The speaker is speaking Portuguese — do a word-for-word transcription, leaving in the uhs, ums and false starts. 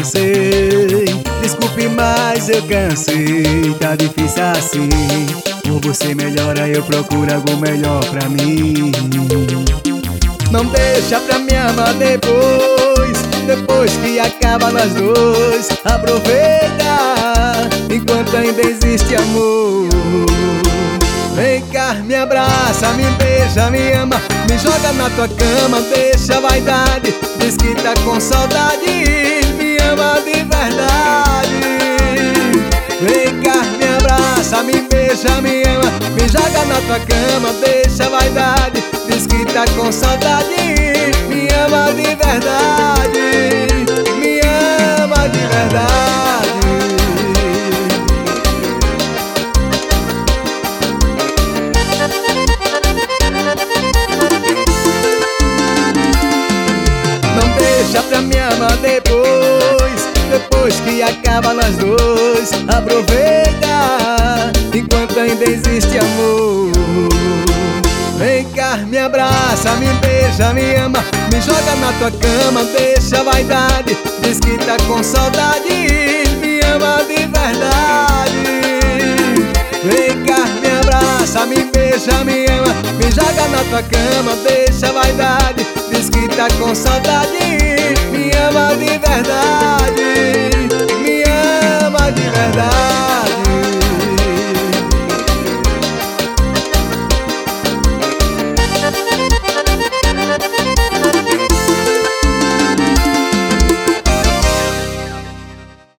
sei. Desculpe, mas eu cansei. Tá difícil assim. Por você melhora, eu procuro algo melhor pra mim. Não deixa pra me amar depois. Depois que acaba nós dois. Aproveita enquanto ainda existe amor. Vem cá, me abraça, me beija, me ama, me joga na tua cama, deixa a vaidade. Diz que tá com saudade, me ama de verdade. Vem cá, me abraça, me beija, me ama, me joga na tua cama, deixa a vaidade. Diz que tá com saudade, me ama de verdade. Me ama de verdade. Deixa pra me amar depois. Depois que acaba nós dois. Aproveita enquanto ainda existe amor. Vem cá, me abraça, me beija, me ama, me joga na tua cama, deixa a vaidade. Diz que tá com saudade, me ama de verdade. Vem cá, me abraça, me beija, me ama, me joga na tua cama, deixa a vaidade. Diz que tá com saudade, me ama de verdade.